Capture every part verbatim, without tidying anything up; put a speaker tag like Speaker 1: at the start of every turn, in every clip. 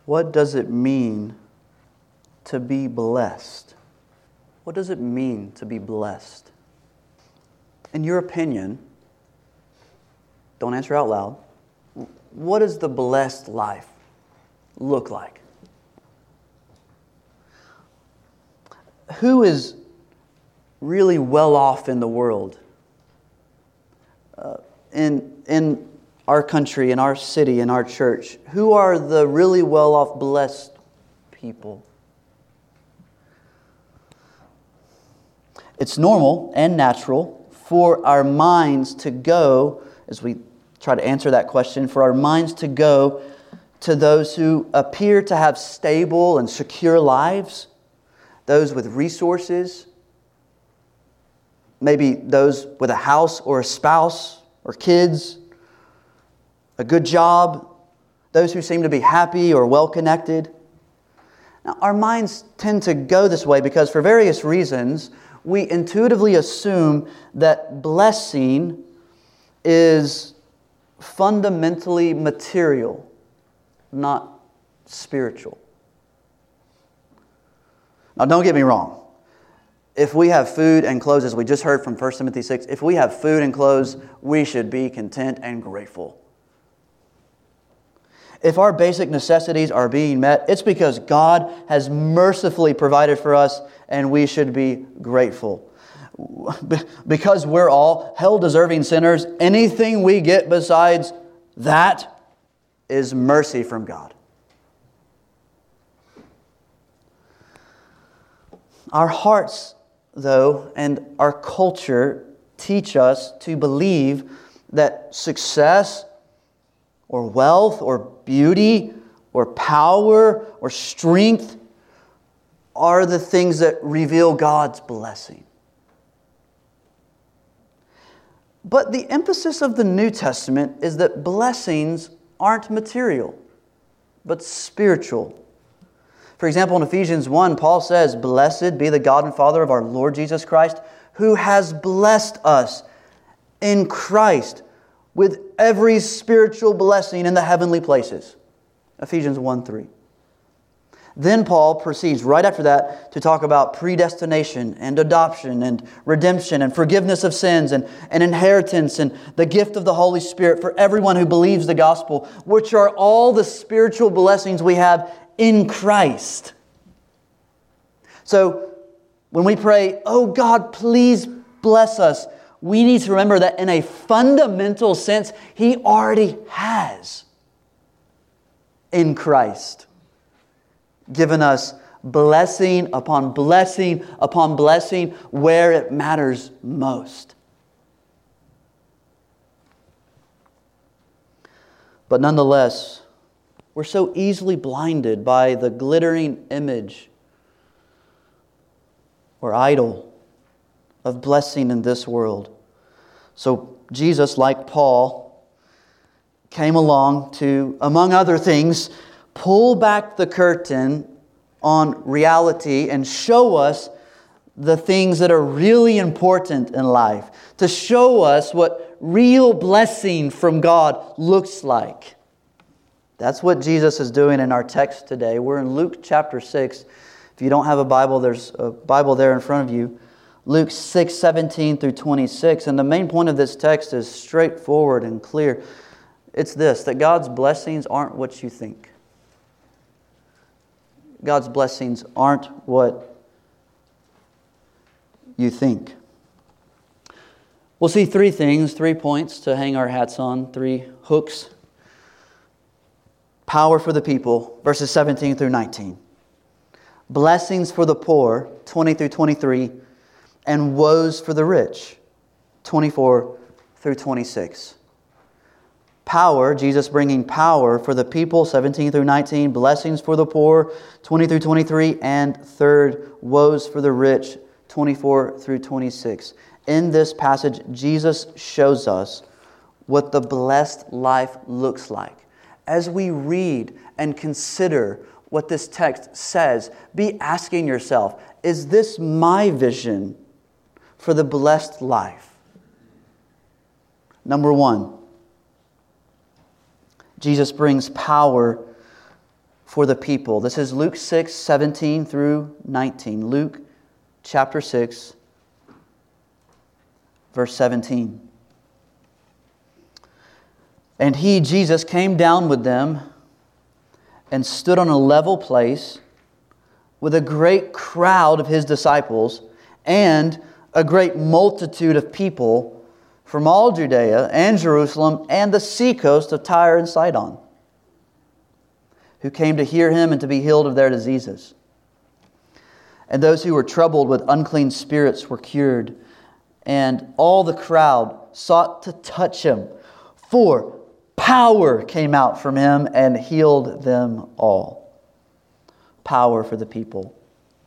Speaker 1: What does it mean to be blessed? What does it mean to be blessed? In your opinion, don't answer out loud, what does the blessed life look like? Who is really well off in the world? Uh, in, in our country, in our city, in our church, who are the really well off, blessed people? It's normal and natural for our minds to go, as we try to answer that question, for our minds to go to those who appear to have stable and secure lives, those with resources, maybe those with a house or a spouse or kids, a good job, those who seem to be happy or well-connected. Now, our minds tend to go this way because for various reasons, we intuitively assume that blessing is fundamentally material, not spiritual. Now, don't get me wrong. If we have food and clothes, as we just heard from First Timothy six, if we have food and clothes, we should be content and grateful. If our basic necessities are being met, it's because God has mercifully provided for us, and we should be grateful. Because we're all hell-deserving sinners, anything we get besides that is mercy from God. Our hearts, though, and our culture teach us to believe that success or wealth or beauty or power or strength are the things that reveal God's blessing. But the emphasis of the New Testament is that blessings aren't material, but spiritual. For example, in Ephesians one, Paul says, "Blessed be the God and Father of our Lord Jesus Christ, who has blessed us in Christ with every spiritual blessing in the heavenly places." Ephesians one three. Then Paul proceeds right after that to talk about predestination and adoption and redemption and forgiveness of sins and, and inheritance and the gift of the Holy Spirit for everyone who believes the gospel, which are all the spiritual blessings we have in Christ. So when we pray, "Oh God, please bless us," we need to remember that in a fundamental sense, He already has in Christ given us blessing upon blessing upon blessing where it matters most. But nonetheless, we're so easily blinded by the glittering image or idol of blessing in this world. So Jesus, like Paul, came along to, among other things, pull back the curtain on reality and show us the things that are really important in life, to show us what real blessing from God looks like. That's what Jesus is doing in our text today. We're in Luke chapter six. If you don't have a Bible, there's a Bible there in front of you. Luke six, seventeen through twenty-six. And the main point of this text is straightforward and clear. It's this, that God's blessings aren't what you think. God's blessings aren't what you think. We'll see three things, three points to hang our hats on, three hooks. Power for the people, verses seventeen through nineteen. Blessings for the poor, twenty through twenty-three. And woes for the rich, twenty-four through twenty-six. Power, Jesus bringing power for the people, seventeen through nineteen. Blessings for the poor, twenty through twenty-three. And third, woes for the rich, twenty-four through twenty-six. In this passage, Jesus shows us what the blessed life looks like. As we read and consider what this text says, be asking yourself, is this my vision for the blessed life? Number one, Jesus brings power for the people. This is Luke six, seventeen through nineteen. Luke chapter six, verse seventeen. And he, Jesus, came down with them and stood on a level place with a great crowd of his disciples and a great multitude of people from all Judea and Jerusalem and the seacoast of Tyre and Sidon, who came to hear him and to be healed of their diseases. And those who were troubled with unclean spirits were cured, and all the crowd sought to touch him, for power came out from him and healed them all. Power for the people.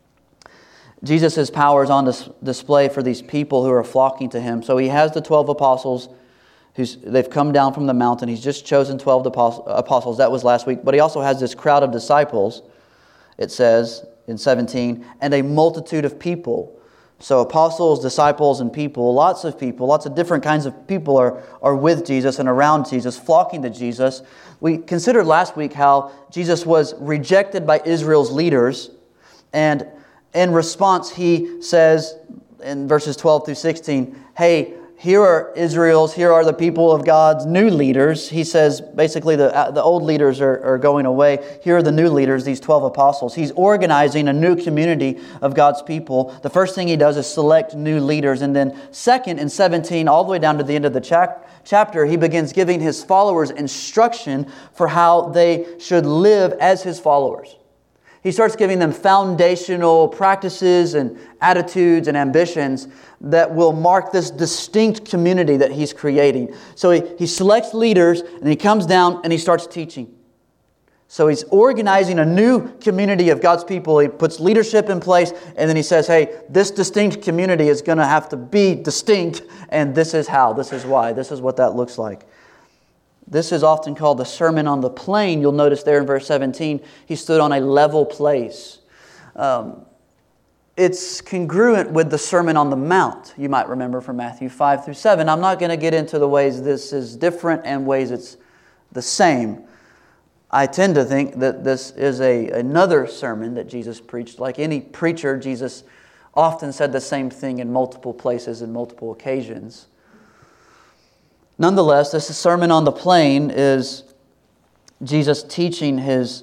Speaker 1: Jesus' power is on dis- display for these people who are flocking to him. So he has the twelve apostles. Who's, they've come down from the mountain. He's just chosen twelve apostles. That was last week. But he also has this crowd of disciples, it says in seventeen, and a multitude of people. So apostles, disciples, and people, lots of people, lots of different kinds of people are, are with Jesus and around Jesus, flocking to Jesus. We considered last week how Jesus was rejected by Israel's leaders, and in response he says in verses twelve through sixteen, hey, here are Israel's, here are the people of God's new leaders. He says basically the, the old leaders are, are going away. Here are the new leaders, these twelve apostles. He's organizing a new community of God's people. The first thing he does is select new leaders. And then second, in seventeen, all the way down to the end of the chap- chapter, he begins giving his followers instruction for how they should live as his followers. He starts giving them foundational practices and attitudes and ambitions that will mark this distinct community that he's creating. So he, he selects leaders and he comes down and he starts teaching. So he's organizing a new community of God's people. He puts leadership in place and then he says, hey, this distinct community is going to have to be distinct, and this is how, this is why, this is what that looks like. This is often called the Sermon on the Plain. You'll notice there in verse seventeen, he stood on a level place. Um, it's congruent with the Sermon on the Mount, you might remember from Matthew five through seven. I'm not going to get into the ways this is different and ways it's the same. I tend to think that this is a another sermon that Jesus preached. Like any preacher, Jesus often said the same thing in multiple places and multiple occasions. Nonetheless, this Sermon on the Plain is Jesus teaching his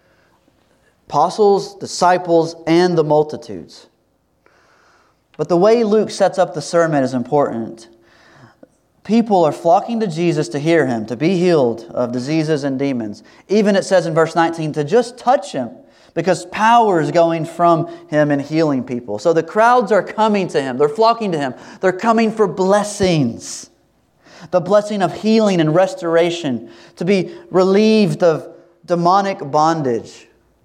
Speaker 1: apostles, disciples, and the multitudes. But the way Luke sets up the sermon is important. People are flocking to Jesus to hear him, to be healed of diseases and demons. Even it says in verse nineteen, to just touch him, because power is going from him and healing people. So the crowds are coming to him. They're flocking to him. They're coming for blessings. The blessing of healing and restoration, to be relieved of demonic bondage.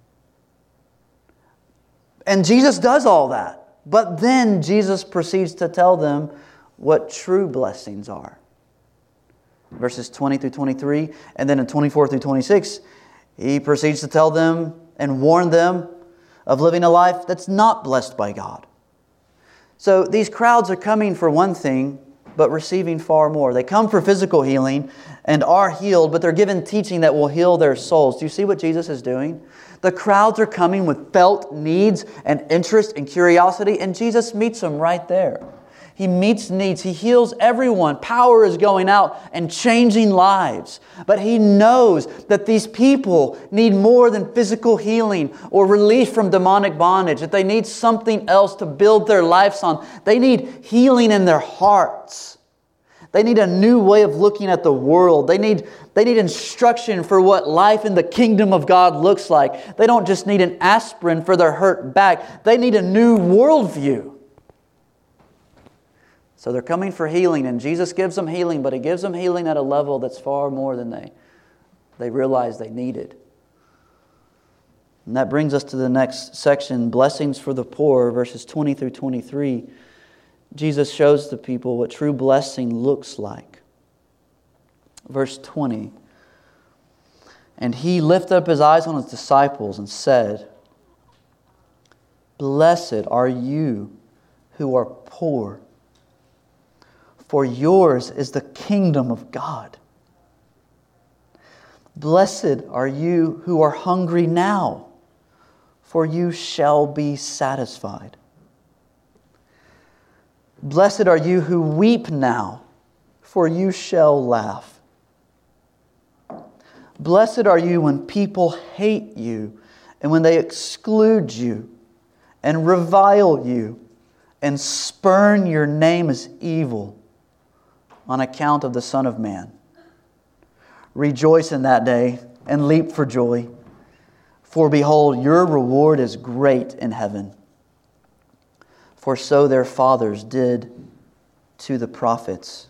Speaker 1: And Jesus does all that. But then Jesus proceeds to tell them what true blessings are. Verses twenty through twenty-three, and then in twenty-four through twenty-six, he proceeds to tell them and warn them of living a life that's not blessed by God. So these crowds are coming for one thing, but receiving far more. They come for physical healing and are healed, but they're given teaching that will heal their souls. Do you see what Jesus is doing? The crowds are coming with felt needs and interest and curiosity, and Jesus meets them right there. He meets needs. He heals everyone. Power is going out and changing lives. But He knows that these people need more than physical healing or relief from demonic bondage, that they need something else to build their lives on. They need healing in their hearts. They need a new way of looking at the world. They need, they need instruction for what life in the kingdom of God looks like. They don't just need an aspirin for their hurt back. They need a new worldview. So they're coming for healing, and Jesus gives them healing, but He gives them healing at a level that's far more than they, they realize they needed. And that brings us to the next section, blessings for the poor, verses twenty through twenty-three. Jesus shows the people what true blessing looks like. Verse twenty, and He lifted up His eyes on His disciples and said, "Blessed are you who are poor, for yours is the kingdom of God. Blessed are you who are hungry now, for you shall be satisfied. Blessed are you who weep now, for you shall laugh. Blessed are you when people hate you, and when they exclude you, and revile you, and spurn your name as evil on account of the Son of Man. Rejoice in that day, and leap for joy, for behold, your reward is great in heaven. For so their fathers did to the prophets.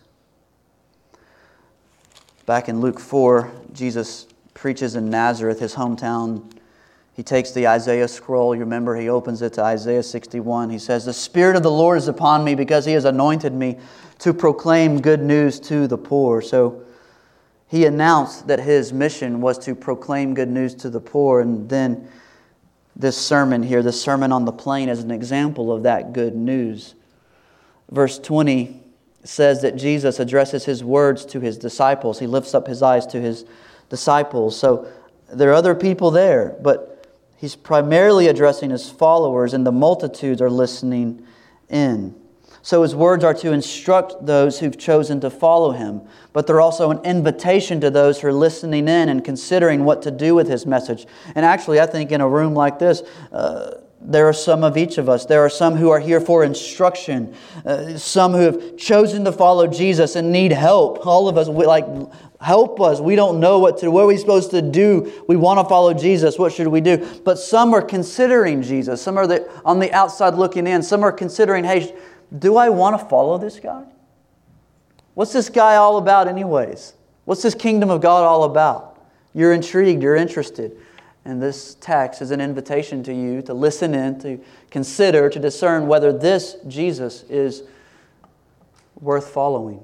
Speaker 1: Back in Luke four, Jesus preaches in Nazareth, his hometown. He takes the Isaiah scroll. You remember, he opens it to Isaiah sixty-one. He says, "The Spirit of the Lord is upon me because He has anointed me to proclaim good news to the poor." So he announced that his mission was to proclaim good news to the poor. And then this sermon here, this Sermon on the Plain, is an example of that good news. Verse twenty says that Jesus addresses His words to His disciples. He lifts up His eyes to His disciples. So there are other people there, but He's primarily addressing His followers, and the multitudes are listening in. So His words are to instruct those who've chosen to follow Him, but they're also an invitation to those who are listening in and considering what to do with His message. And actually, I think in a room like this, uh, there are some of each of us. There are some who are here for instruction, uh, some who have chosen to follow Jesus and need help. All of us, we, like, help us. We don't know what to. What are we supposed to do? We want to follow Jesus. What should we do? But some are considering Jesus. Some are the, on the outside looking in. Some are considering, hey, do I want to follow this guy? What's this guy all about anyways? What's this kingdom of God all about? You're intrigued, you're interested. And this text is an invitation to you to listen in, to consider, to discern whether this Jesus is worth following.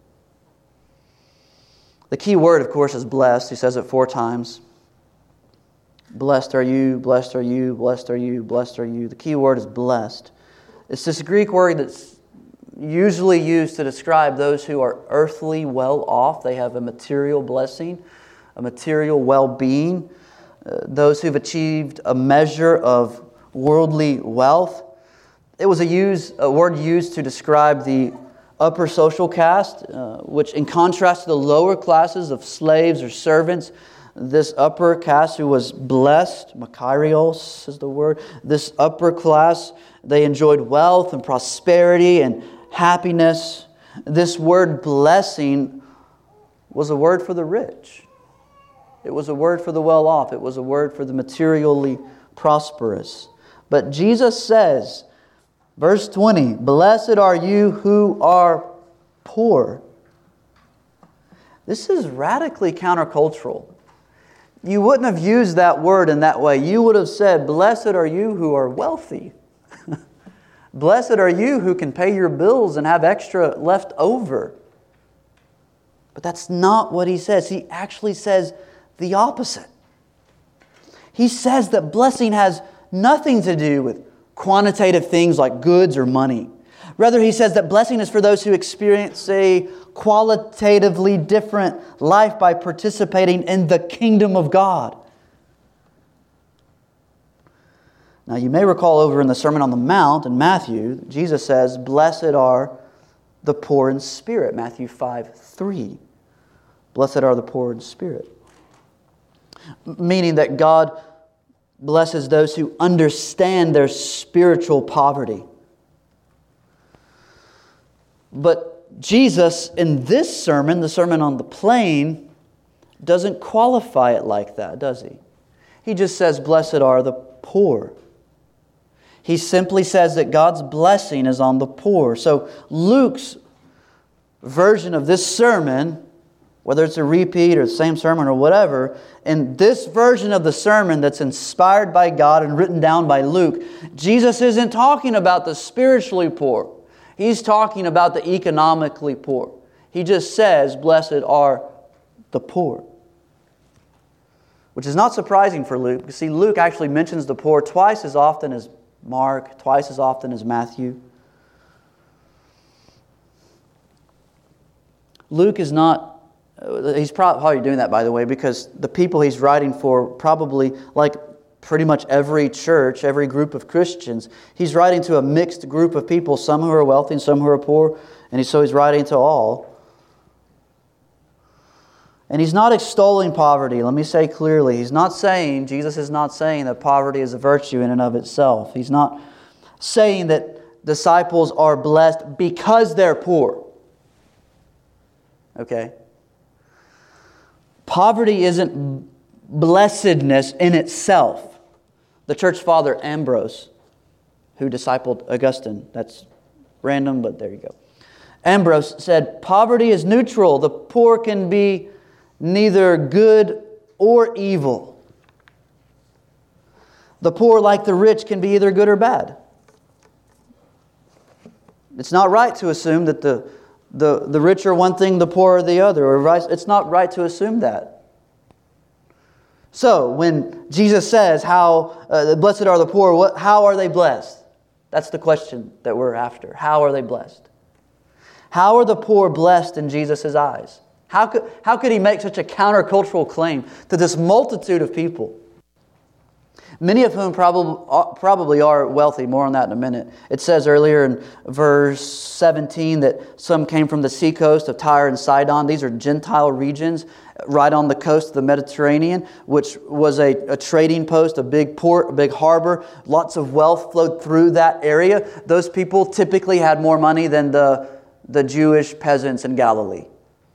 Speaker 1: The key word, of course, is blessed. He says it four times. Blessed are you, blessed are you, blessed are you, blessed are you. The key word is blessed. It's this Greek word that's usually used to describe those who are earthly well off. They have a material blessing, a material well-being. Uh, those who've achieved a measure of worldly wealth. It was a, use, a word used to describe the upper social caste, uh, which in contrast to the lower classes of slaves or servants, this upper caste who was blessed, makarios is the word, this upper class, they enjoyed wealth and prosperity and happiness. This word blessing was a word for the rich. It was a word for the well-off. It was a word for the materially prosperous. But Jesus says, verse twenty, "Blessed are you who are poor." This is radically countercultural. You wouldn't have used that word in that way. You would have said, "Blessed are you who are wealthy." Blessed are you who can pay your bills and have extra left over. But that's not what He says. He actually says the opposite. He says that blessing has nothing to do with quantitative things like goods or money. Rather, He says that blessing is for those who experience a qualitatively different life by participating in the kingdom of God. Now, you may recall over in the Sermon on the Mount in Matthew, Jesus says, "Blessed are the poor in spirit." Matthew five three. Blessed are the poor in spirit. Meaning that God blesses those who understand their spiritual poverty. But Jesus, in this sermon, the Sermon on the Plain, doesn't qualify it like that, does He? He just says, "Blessed are the poor." He simply says that God's blessing is on the poor. So Luke's version of this sermon, whether it's a repeat or the same sermon or whatever, in this version of the sermon that's inspired by God and written down by Luke, Jesus isn't talking about the spiritually poor. He's talking about the economically poor. He just says, "Blessed are the poor." Which is not surprising for Luke. You see, Luke actually mentions the poor twice as often as Mark, twice as often as Matthew. Luke is not He's probably doing that, by the way, because the people he's writing for probably, like pretty much every church, every group of Christians, he's writing to a mixed group of people, some who are wealthy and some who are poor, and he, so he's writing to all. And he's not extolling poverty. Let me say clearly, he's not saying, Jesus is not saying that poverty is a virtue in and of itself. He's not saying that disciples are blessed because they're poor. Okay? Poverty isn't blessedness in itself. The church father Ambrose, who discipled Augustine, that's random, but there you go. Ambrose said, poverty is neutral. The poor can be neither good or evil. The poor, like the rich, can be either good or bad. It's not right to assume that the, the, the rich are one thing, the poor are the other. Or vice. It's not right to assume that. So, when Jesus says, "How uh, blessed are the poor," what, how are they blessed? That's the question that we're after. How are they blessed? How are the poor blessed in Jesus' eyes? How could, how could He make such a countercultural claim to this multitude of people? Many of whom probably, probably are wealthy. More on that in a minute. It says earlier in verse seventeen that some came from the seacoast of Tyre and Sidon. These are Gentile regions right on the coast of the Mediterranean, which was a, a trading post, a big port, a big harbor. Lots of wealth flowed through that area. Those people typically had more money than the, the Jewish peasants in Galilee.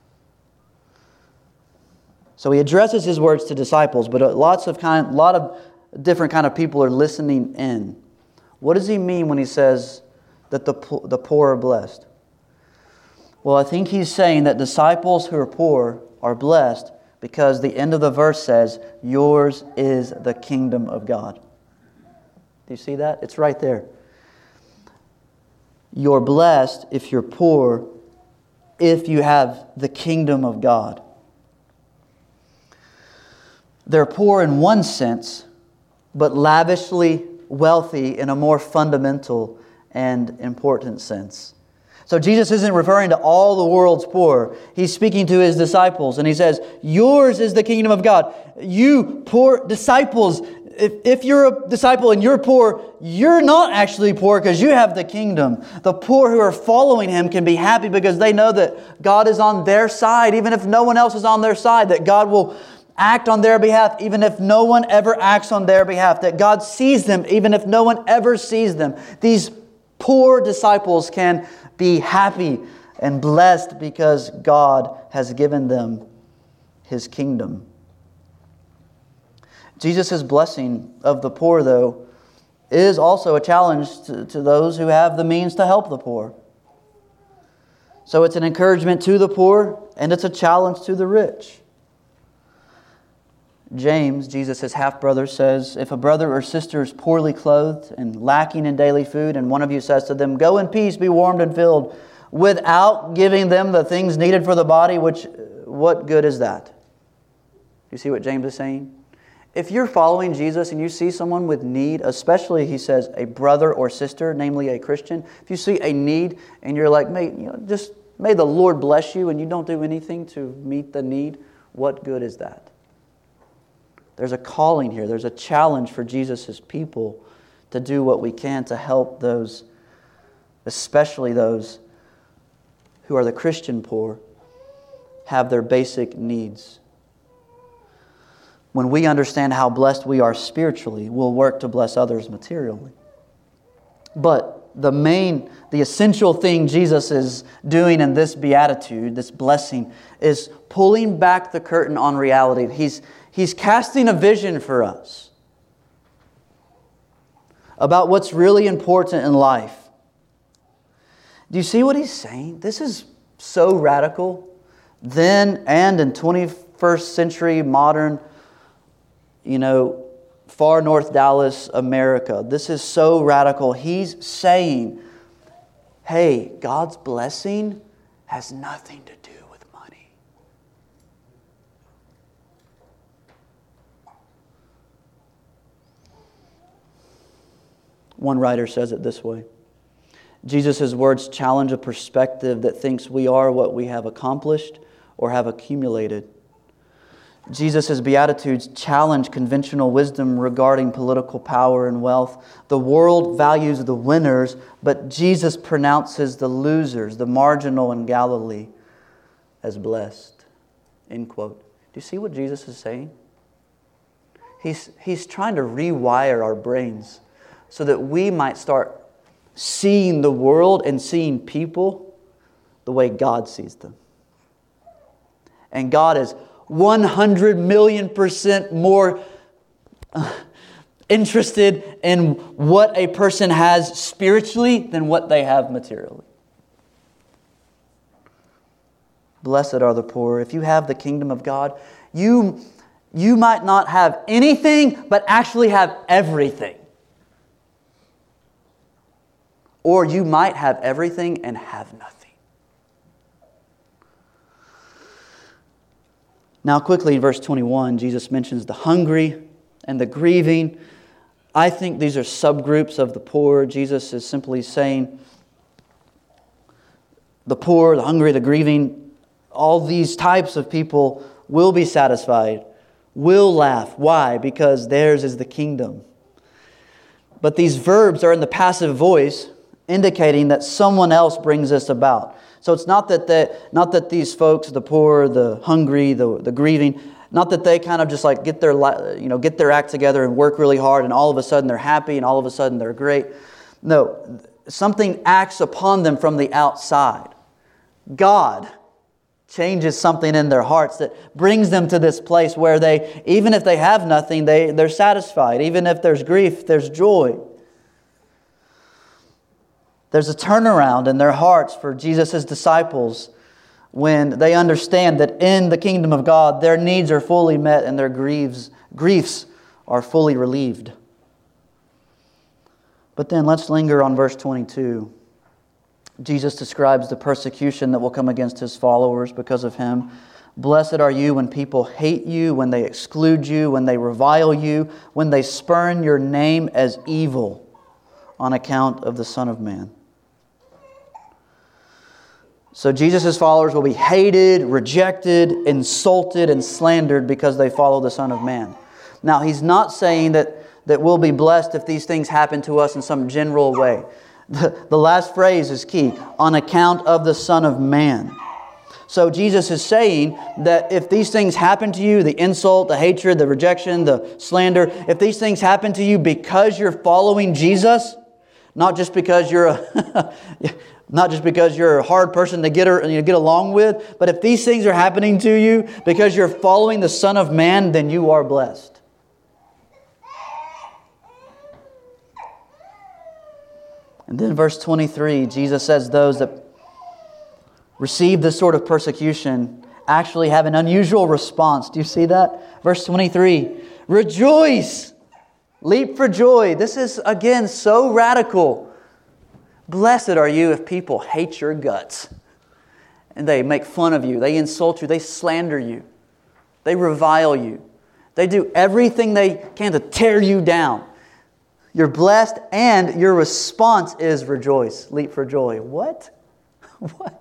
Speaker 1: So He addresses His words to disciples, but lots of kind, lot of different kind of people are listening in. What does He mean when He says that the the poor are blessed? Well, I think He's saying that disciples who are poor are blessed because the end of the verse says, "Yours is the kingdom of God." Do you see that? It's right there. You're blessed if you're poor, if you have the kingdom of God. They're poor in one sense, but lavishly wealthy in a more fundamental and important sense. So Jesus isn't referring to all the world's poor. He's speaking to His disciples, and He says, "Yours is the kingdom of God." You poor disciples, if, if you're a disciple and you're poor, you're not actually poor because you have the kingdom. The poor who are following Him can be happy because they know that God is on their side, even if no one else is on their side, that God will act on their behalf, even if no one ever acts on their behalf. That God sees them, even if no one ever sees them. These poor disciples can be happy and blessed because God has given them His kingdom. Jesus' blessing of the poor, though, is also a challenge to, to those who have the means to help the poor. So it's an encouragement to the poor, and it's a challenge to the rich. James, Jesus' half-brother, says, "If a brother or sister is poorly clothed and lacking in daily food, and one of you says to them, 'Go in peace, be warmed and filled,' without giving them the things needed for the body, which what good is that?" You see what James is saying? If you're following Jesus and you see someone with need, especially, he says, a brother or sister, namely a Christian, if you see a need and you're like, may, you know, just may the Lord bless you, and you don't do anything to meet the need, what good is that? There's a calling here. There's a challenge for Jesus' people to do what we can to help those, especially those who are the Christian poor, have their basic needs. When we understand how blessed we are spiritually, we'll work to bless others materially. But the main, the essential thing Jesus is doing in this beatitude, this blessing, is pulling back the curtain on reality. He's He's casting a vision for us about what's really important in life. Do you see what He's saying? This is so radical. Then and in twenty-first century modern, you know, far north Dallas, America. This is so radical. He's saying, hey, God's blessing has nothing to do with money. One writer says it this way: Jesus' words challenge a perspective that thinks we are what we have accomplished or have accumulated. Jesus' Beatitudes challenge conventional wisdom regarding political power and wealth. The world values the winners, but Jesus pronounces the losers, the marginal in Galilee, as blessed. End quote. Do you see what Jesus is saying? He's, he's trying to rewire our brains so that we might start seeing the world and seeing people the way God sees them. And God is one hundred million percent more interested in what a person has spiritually than what they have materially. Blessed are the poor. If you have the kingdom of God, you, you might not have anything, but actually have everything. Or you might have everything and have nothing. Now quickly in verse twenty-one, Jesus mentions the hungry and the grieving. I think these are subgroups of the poor. Jesus is simply saying the poor, the hungry, the grieving, all these types of people will be satisfied, will laugh. Why? Because theirs is the kingdom. But these verbs are in the passive voice, indicating that someone else brings this about. So it's not that the, not that these folks, the poor, the hungry, the, the grieving, not that they kind of just like get their you know get their act together and work really hard and all of a sudden they're happy and all of a sudden they're great. No, something acts upon them from the outside. God changes something in their hearts that brings them to this place where they, even if they have nothing, they, they're satisfied. Even if there's grief, there's joy. There's a turnaround in their hearts for Jesus' disciples when they understand that in the kingdom of God, their needs are fully met and their griefs, griefs are fully relieved. But then let's linger on verse twenty-two. Jesus describes the persecution that will come against His followers because of Him. Blessed are you when people hate you, when they exclude you, when they revile you, when they spurn your name as evil on account of the Son of Man. So Jesus' followers will be hated, rejected, insulted, and slandered because they follow the Son of Man. Now, He's not saying that, that we'll be blessed if these things happen to us in some general way. The, the last phrase is key. On account of the Son of Man. So Jesus is saying that if these things happen to you, the insult, the hatred, the rejection, the slander, if these things happen to you because you're following Jesus, not just because you're a not just because you're a hard person to get or, you know, get along with, but if these things are happening to you because you're following the Son of Man, then you are blessed. And then verse twenty-three, Jesus says those that receive this sort of persecution actually have an unusual response. Do you see that? Verse twenty-three, rejoice, leap for joy. This is, again, so radical. Blessed are you if people hate your guts and they make fun of you, they insult you, they slander you, they revile you. They do everything they can to tear you down. You're blessed and your response is rejoice, leap for joy. What? What?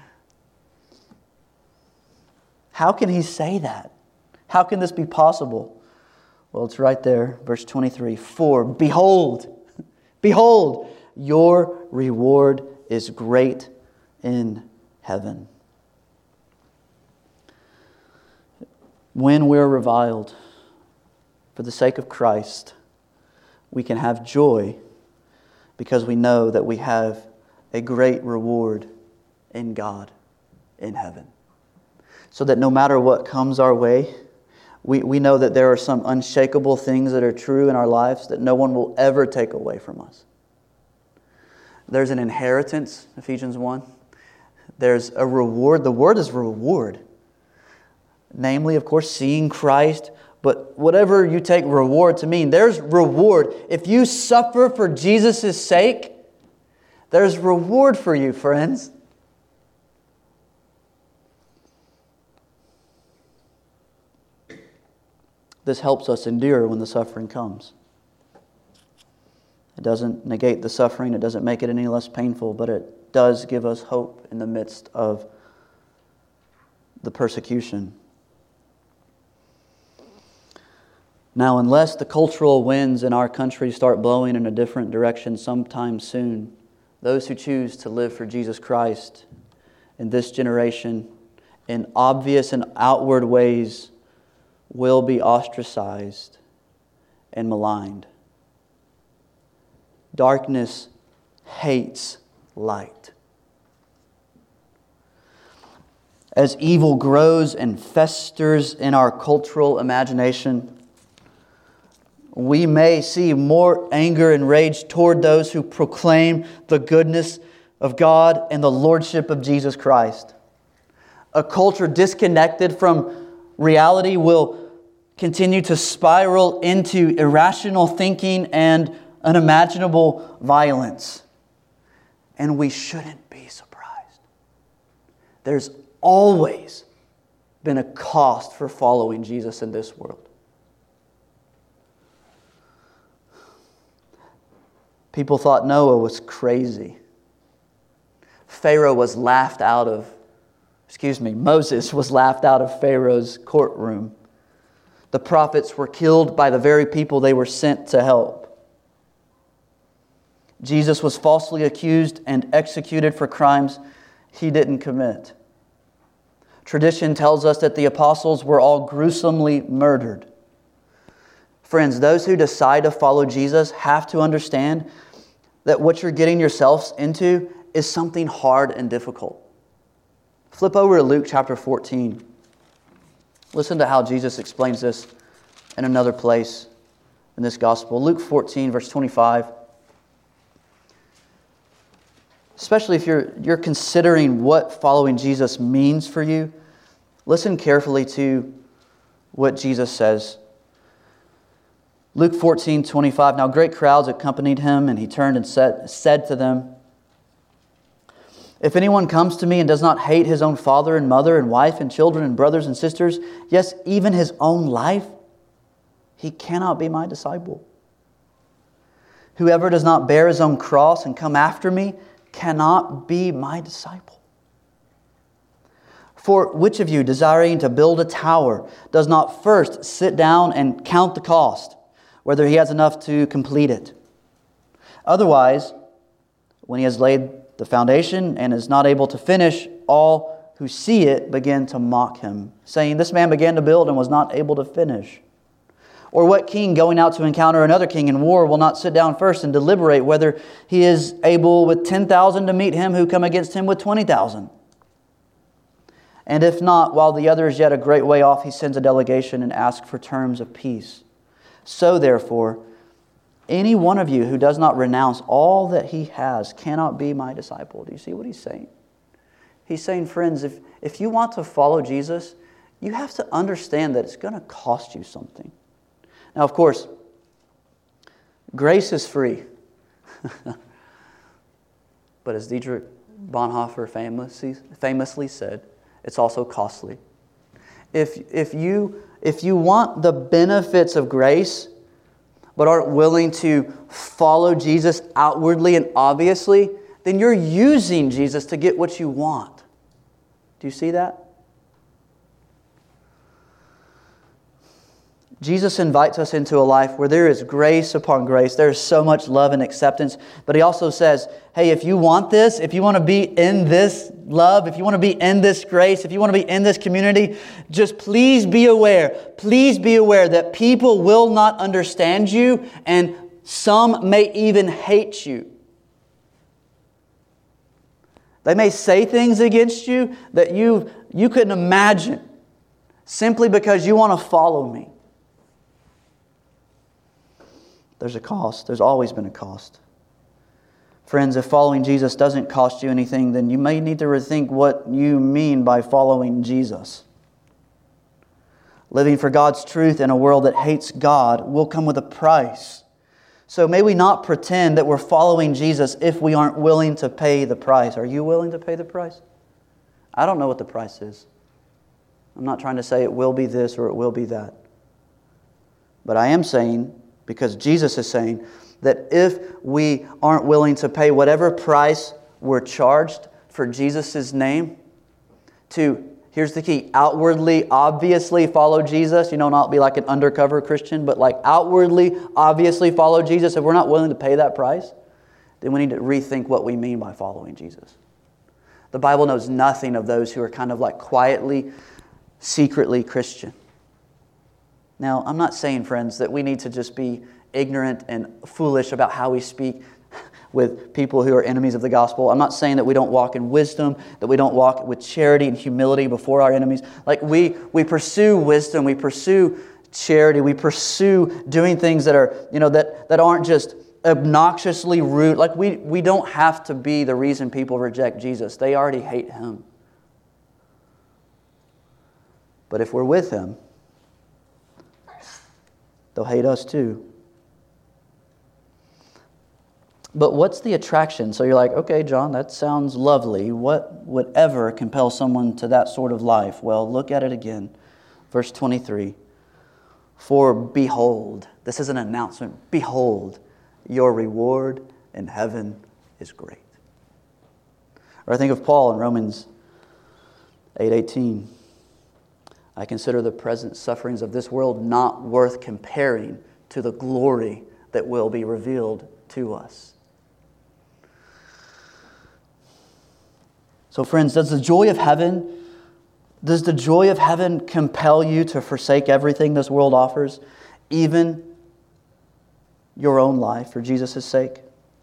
Speaker 1: How can He say that? How can this be possible? Well, it's right there, verse twenty-three. For behold, behold, your reward is great in heaven. When we're reviled for the sake of Christ, we can have joy because we know that we have a great reward in God in heaven. So that no matter what comes our way, we, we know that there are some unshakable things that are true in our lives that no one will ever take away from us. There's an inheritance, Ephesians one. There's a reward. The word is reward. Namely, of course, seeing Christ. But whatever you take reward to mean, there's reward. If you suffer for Jesus' sake, there's reward for you, friends. This helps us endure when the suffering comes. It doesn't negate the suffering. It doesn't make it any less painful, but it does give us hope in the midst of the persecution. Now, unless the cultural winds in our country start blowing in a different direction sometime soon, those who choose to live for Jesus Christ in this generation in obvious and outward ways will be ostracized and maligned. Darkness hates light. As evil grows and festers in our cultural imagination, we may see more anger and rage toward those who proclaim the goodness of God and the lordship of Jesus Christ. A culture disconnected from reality will continue to spiral into irrational thinking and unimaginable violence. And we shouldn't be surprised. There's always been a cost for following Jesus in this world. People thought Noah was crazy. Pharaoh was laughed out of, excuse me, Moses was laughed out of Pharaoh's courtroom. The prophets were killed by the very people they were sent to help. Jesus was falsely accused and executed for crimes he didn't commit. Tradition tells us that the apostles were all gruesomely murdered. Friends, those who decide to follow Jesus have to understand that what you're getting yourselves into is something hard and difficult. Flip over to Luke chapter fourteen. Listen to how Jesus explains this in another place in this gospel. Luke fourteen, verse twenty-five. Especially if you're, you're considering what following Jesus means for you, listen carefully to what Jesus says. Luke fourteen, twenty-five. Now great crowds accompanied him, and he turned and said, said to them, "If anyone comes to me and does not hate his own father and mother and wife and children and brothers and sisters, yes, even his own life, he cannot be my disciple. Whoever does not bear his own cross and come after me cannot be my disciple. For which of you, desiring to build a tower, does not first sit down and count the cost, whether he has enough to complete it? Otherwise, when he has laid the foundation and is not able to finish, all who see it begin to mock him, saying, 'This man began to build and was not able to finish.' Or what king going out to encounter another king in war will not sit down first and deliberate whether he is able with ten thousand to meet him who come against him with twenty thousand? And if not, while the other is yet a great way off, he sends a delegation and asks for terms of peace. So therefore, any one of you who does not renounce all that he has cannot be my disciple." Do you see what he's saying? He's saying, friends, if, if you want to follow Jesus, you have to understand that it's going to cost you something. Now, of course, grace is free. But as Dietrich Bonhoeffer famously, famously said, it's also costly. If, if, you, if you want the benefits of grace, but aren't willing to follow Jesus outwardly and obviously, then you're using Jesus to get what you want. Do you see that? Jesus invites us into a life where there is grace upon grace. There is so much love and acceptance. But He also says, hey, if you want this, if you want to be in this love, if you want to be in this grace, if you want to be in this community, just please be aware, please be aware that people will not understand you and some may even hate you. They may say things against you that you, you couldn't imagine simply because you want to follow me. There's a cost. There's always been a cost. Friends, if following Jesus doesn't cost you anything, then you may need to rethink what you mean by following Jesus. Living for God's truth in a world that hates God will come with a price. So may we not pretend that we're following Jesus if we aren't willing to pay the price. Are you willing to pay the price? I don't know what the price is. I'm not trying to say it will be this or it will be that. But I am saying, because Jesus is saying, that if we aren't willing to pay whatever price we're charged for Jesus' name, to Here's the key. Outwardly, obviously follow Jesus. You know, not be like an undercover Christian, but like outwardly, obviously follow Jesus. If we're not willing to pay that price, then we need to rethink what we mean by following Jesus. The Bible knows nothing of those who are kind of like quietly, secretly Christian. Now, I'm not saying, friends, that we need to just be ignorant and foolish about how we speak with people who are enemies of the gospel. I'm not saying that we don't walk in wisdom, that we don't walk with charity and humility before our enemies. Like we we pursue wisdom, we pursue charity, we pursue doing things that are, you know, that, that aren't just obnoxiously rude. Like we, we don't have to be the reason people reject Jesus. They already hate Him. But if we're with Him, they'll hate us too. But what's the attraction? So you're like, okay, John, that sounds lovely. What would ever compel someone to that sort of life? Well, look at it again. Verse twenty-three. For behold, this is an announcement. Behold, your reward in heaven is great. Or I think of Paul in Romans eight eighteen. I consider the present sufferings of this world not worth comparing to the glory that will be revealed to us. So friends, does the joy of heaven, does the joy of heaven compel you to forsake everything this world offers, even your own life for Jesus' sake?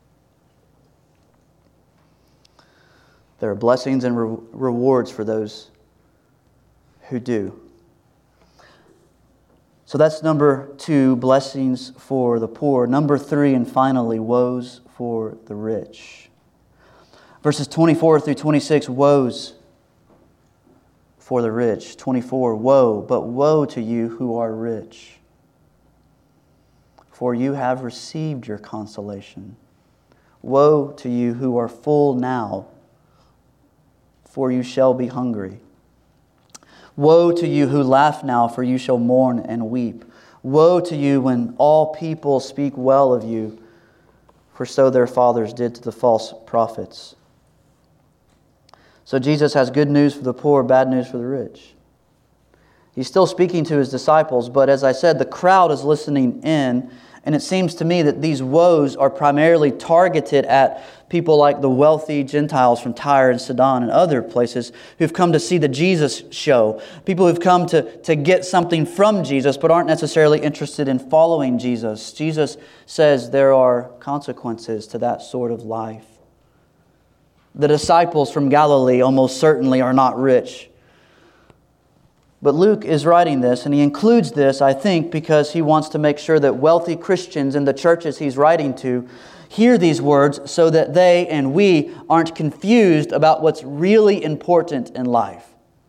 Speaker 1: There are blessings and re- rewards for those who do. So that's number two, blessings for the poor. Number three, and finally, woes for the rich. Verses twenty-four through twenty-six, woes for the rich. twenty-four, woe, but woe to you who are rich, for you have received your consolation. Woe to you who are full now, for you shall be hungry. Woe to you who laugh now, for you shall mourn and weep. Woe to you when all people speak well of you, for so their fathers did to the false prophets. So Jesus has good news for the poor, bad news for the rich. He's still speaking to His disciples, but as I said, the crowd is listening in, and it seems to me that these woes are primarily targeted at people like the wealthy Gentiles from Tyre and Sidon and other places who've come to see the Jesus show. People who've come to, to get something from Jesus but aren't necessarily interested in following Jesus. Jesus says there are consequences to that sort of life. The disciples from Galilee almost certainly are not rich. But Luke is writing this, and he includes this, I think, because he wants to make sure that wealthy Christians in the churches he's writing to hear these words so that they and we aren't confused about what's really important in life.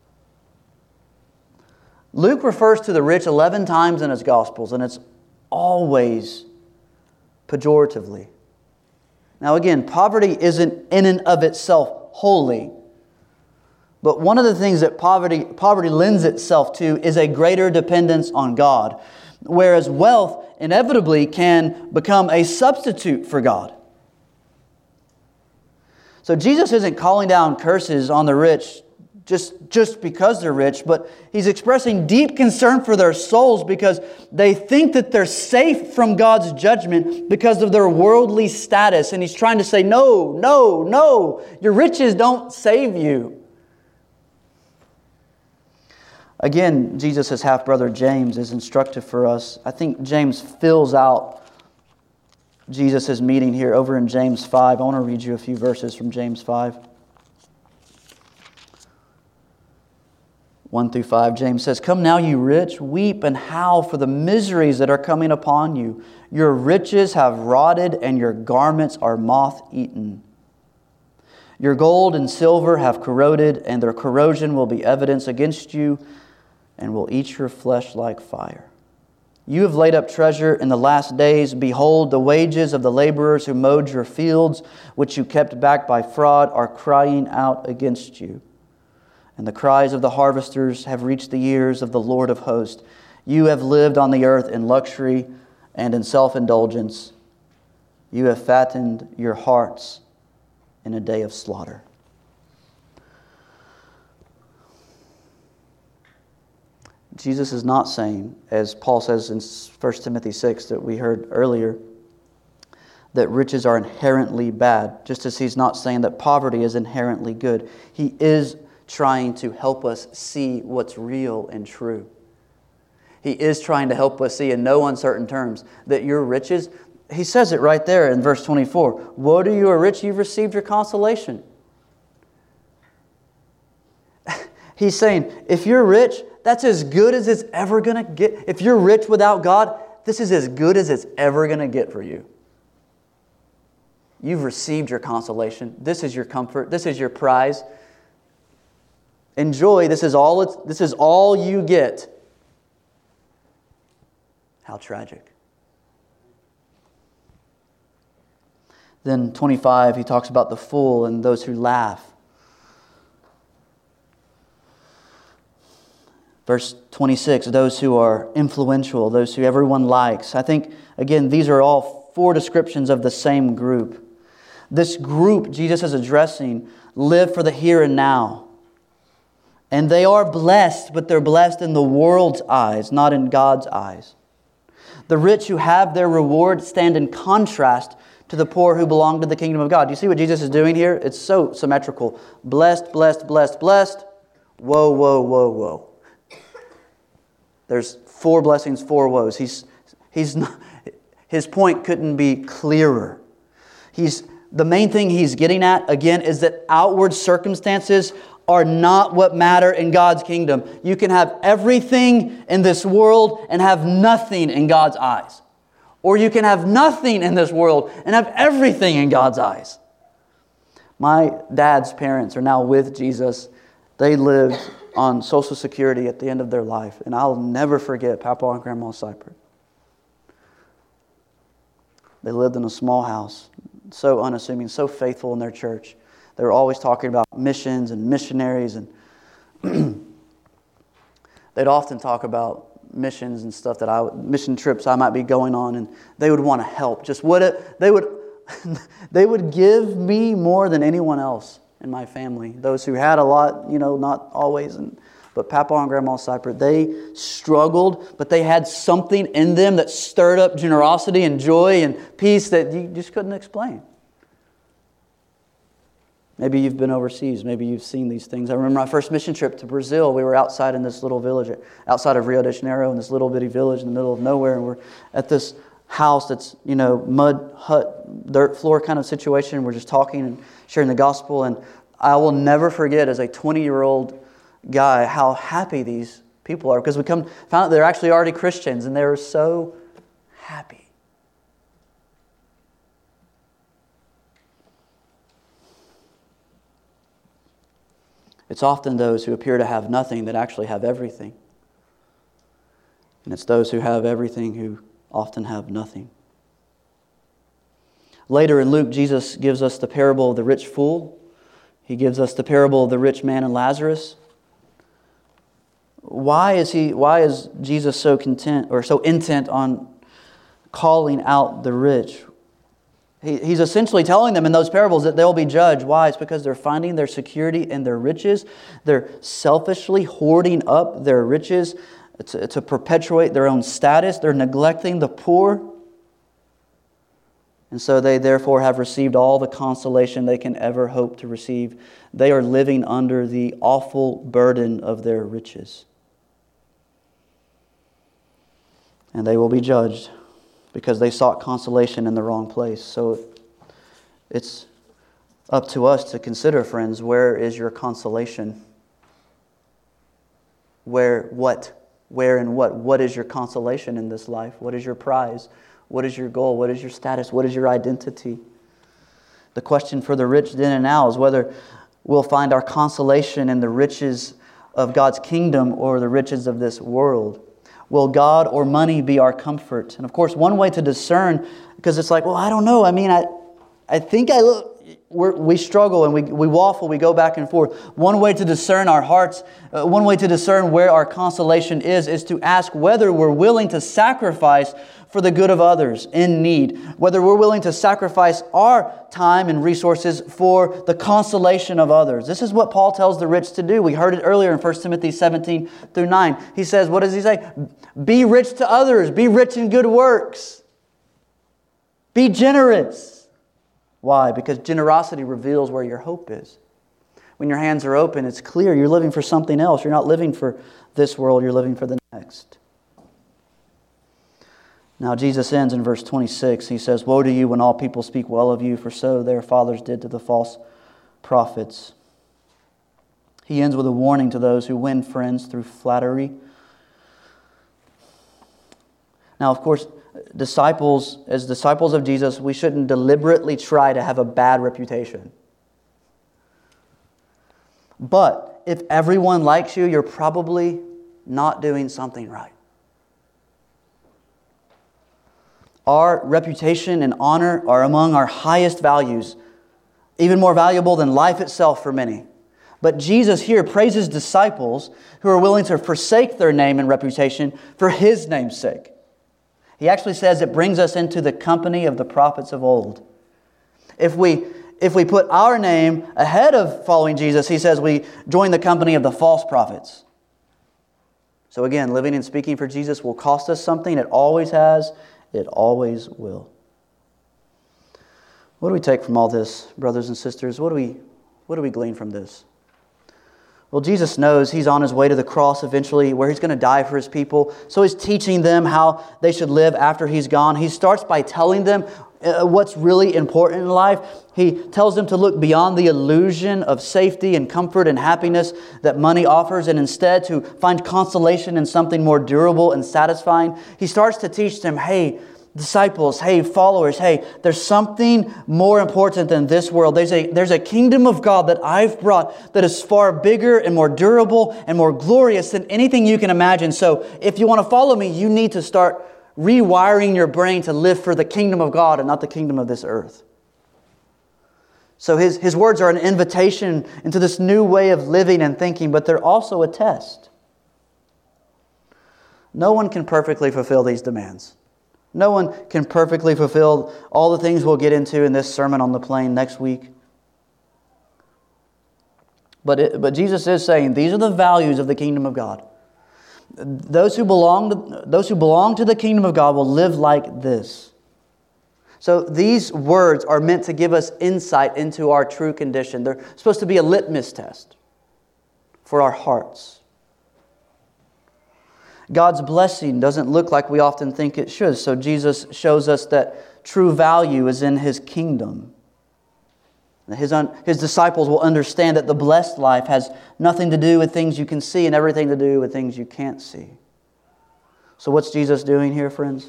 Speaker 1: Luke refers to the rich eleven times in his Gospels, and it's always pejoratively. Now again, poverty isn't in and of itself holy. But one of the things that poverty, poverty lends itself to is a greater dependence on God. Whereas wealth inevitably can become a substitute for God. So Jesus isn't calling down curses on the rich just, just because they're rich, but He's expressing deep concern for their souls because they think that they're safe from God's judgment because of their worldly status. And He's trying to say, no, no, no, your riches don't save you. Again, Jesus' half-brother James is instructive for us. I think James fills out Jesus' meeting here over in James five. I want to read you a few verses from James five. one through five, James says, "Come now, you rich, weep and howl for the miseries that are coming upon you. Your riches have rotted and your garments are moth-eaten. Your gold and silver have corroded, and their corrosion will be evidence against you and will eat your flesh like fire. You have laid up treasure in the last days. Behold, the wages of the laborers who mowed your fields, which you kept back by fraud, are crying out against you. And the cries of the harvesters have reached the ears of the Lord of hosts. You have lived on the earth in luxury and in self-indulgence. You have fattened your hearts in a day of slaughter." Jesus is not saying, as Paul says in First Timothy six that we heard earlier, that riches are inherently bad, just as he's not saying that poverty is inherently good. He is trying to help us see what's real and true. He is trying to help us see in no uncertain terms that your riches, he says it right there in verse twenty-four, woe to you who are rich, you've received your consolation. He's saying, if you're rich, that's as good as it's ever going to get. If you're rich without God, this is as good as it's ever going to get for you. You've received your consolation. This is your comfort. This is your prize. Enjoy. This is all it's, this is all you get. How tragic. Then twenty-five, he talks about the fool and those who laugh. Verse twenty-six, those who are influential, those who everyone likes. I think, again, these are all four descriptions of the same group. This group Jesus is addressing live for the here and now. And they are blessed, but they're blessed in the world's eyes, not in God's eyes. The rich who have their reward stand in contrast to the poor who belong to the kingdom of God. Do you see what Jesus is doing here? It's so symmetrical. Blessed, blessed, blessed, blessed. Whoa, whoa, whoa, whoa. There's four blessings, four woes. He's, he's not, his point couldn't be clearer. He's, the main thing he's getting at, again, is that outward circumstances are not what matter in God's kingdom. You can have everything in this world and have nothing in God's eyes. Or you can have nothing in this world and have everything in God's eyes. My dad's parents are now with Jesus. They lived on Social Security at the end of their life. And I'll never forget Papa and Grandma Cypher. They lived in a small house, so unassuming, so faithful in their church. They were always talking about missions and missionaries. And they'd often talk about missions and stuff that I mission trips I might be going on, and they would want to help. Just what it, they would they would give me more than anyone else in my family. Those who had a lot, you know, not always, and but Papa and Grandma Cypher, they struggled, but they had something in them that stirred up generosity and joy and peace that you just couldn't explain. Maybe you've been overseas. Maybe you've seen these things. I remember my first mission trip to Brazil. We were outside in this little village, outside of Rio de Janeiro, in this little bitty village in the middle of nowhere. And we're at this house that's, you know, mud hut, dirt floor kind of situation. We're just talking and sharing the gospel. And I will never forget, as a twenty-year-old guy, how happy these people are. Because we come found out they're actually already Christians, and they were so happy. It's often those who appear to have nothing that actually have everything. And it's those who have everything who often have nothing. Later in Luke, Jesus gives us the parable of the rich fool. He gives us the parable of the rich man and Lazarus. Why is he? Why is Jesus so content or so intent on calling out the rich? He, he's essentially telling them in those parables that they'll be judged. Why? It's because they're finding their security in their riches. They're selfishly hoarding up their riches to, to perpetuate their own status. They're neglecting the poor. And so they therefore have received all the consolation they can ever hope to receive. They are living under the awful burden of their riches. And they will be judged because they sought consolation in the wrong place. So it's up to us to consider, friends, where is your consolation? Where, what? Where and what? What is your consolation in this life? What is your prize? What is your goal? What is your status? What is your identity? The question for the rich then and now is whether we'll find our consolation in the riches of God's kingdom or the riches of this world. Will God or money be our comfort? And of course, one way to discern, because it's like, well, I don't know. I mean, I I think I look, we're, we struggle and we, we waffle, we go back and forth. One way to discern our hearts, uh, one way to discern where our consolation is, is to ask whether we're willing to sacrifice for the good of others in need, whether we're willing to sacrifice our time and resources for the consolation of others. This is what Paul tells the rich to do. We heard it earlier in First Timothy seventeen through nine. He says, what does he say? Be rich to others. Be rich in good works. Be generous. Why? Because generosity reveals where your hope is. When your hands are open, it's clear you're living for something else. You're not living for this world, you're living for the next. Now Jesus ends in verse twenty-six. He says, woe to you when all people speak well of you, for so their fathers did to the false prophets. He ends with a warning to those who win friends through flattery. Now, of course, disciples, as disciples of Jesus, we shouldn't deliberately try to have a bad reputation. But if everyone likes you, you're probably not doing something right. Our reputation and honor are among our highest values, even more valuable than life itself for many. But Jesus here praises disciples who are willing to forsake their name and reputation for His name's sake. He actually says it brings us into the company of the prophets of old. If we, if we put our name ahead of following Jesus, he says we join the company of the false prophets. So again, living and speaking for Jesus will cost us something. It always has. It always will. What do we take from all this, brothers and sisters? What do we, what do we glean from this? Well, Jesus knows He's on His way to the cross eventually, where He's going to die for His people. So He's teaching them how they should live after He's gone. He starts by telling them what's really important in life. He tells them to look beyond the illusion of safety and comfort and happiness that money offers, and instead to find consolation in something more durable and satisfying. He starts to teach them, hey, disciples, hey, followers, hey, there's something more important than this world. There's a, there's a kingdom of God that I've brought that is far bigger and more durable and more glorious than anything you can imagine. So if you want to follow me, you need to start rewiring your brain to live for the kingdom of God and not the kingdom of this earth. So his, his words are an invitation into this new way of living and thinking, but they're also a test. No one can perfectly fulfill these demands. No one can perfectly fulfill all the things we'll get into in this sermon on the plain next week. But, it, but Jesus is saying these are the values of the kingdom of God. Those who belong to, those who belong to the kingdom of God will live like this. So these words are meant to give us insight into our true condition. They're supposed to be a litmus test for our hearts. God's blessing doesn't look like we often think it should. So Jesus shows us that true value is in His kingdom. His, un, his disciples will understand that the blessed life has nothing to do with things you can see and everything to do with things you can't see. So what's Jesus doing here, friends?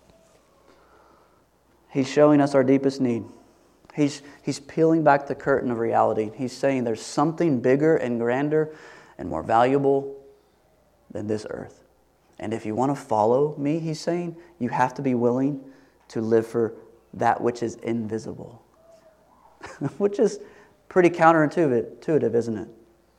Speaker 1: He's showing us our deepest need. He's, he's peeling back the curtain of reality. He's saying there's something bigger and grander and more valuable than this earth. And if you want to follow me, he's saying, you have to be willing to live for that which is invisible. Which is pretty counterintuitive, isn't it?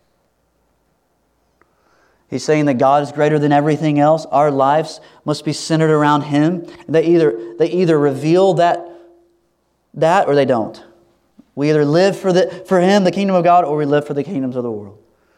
Speaker 1: He's saying that God is greater than everything else. Our lives must be centered around Him. They either, they either reveal that, that or they don't. We either live for, the, for Him, the kingdom of God, or we live for the kingdoms of the world.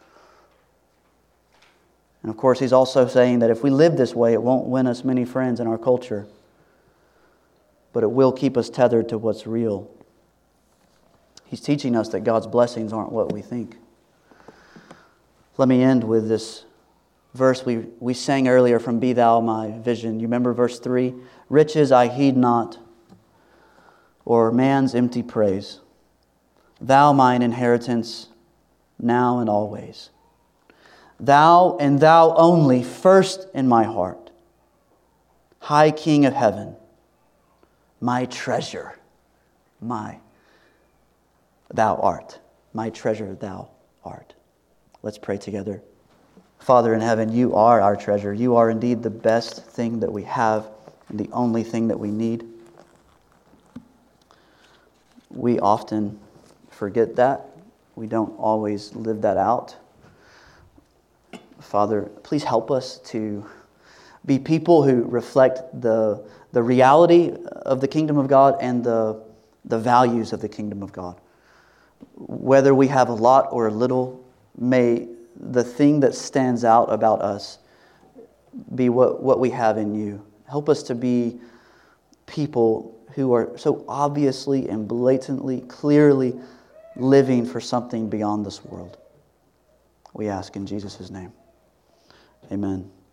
Speaker 1: And of course, He's also saying that if we live this way, it won't win us many friends in our culture. But it will keep us tethered to what's real. He's teaching us that God's blessings aren't what we think. Let me end with this verse we, we sang earlier from Be Thou My Vision. You remember verse three? Riches I heed not, or man's empty praise. Thou mine inheritance, now and always. Thou and Thou only, first in my heart. High King of heaven, my treasure, my Thou art, my treasure Thou art. Let's pray together. Father in heaven, You are our treasure. You are indeed the best thing that we have and the only thing that we need. We often forget that. We don't always live that out. Father, please help us to be people who reflect the, the reality of the kingdom of God and the, the values of the kingdom of God. Whether we have a lot or a little, may the thing that stands out about us be what, what we have in you. Help us to be people who are so obviously and blatantly, clearly living for something beyond this world. We ask in Jesus' name. Amen.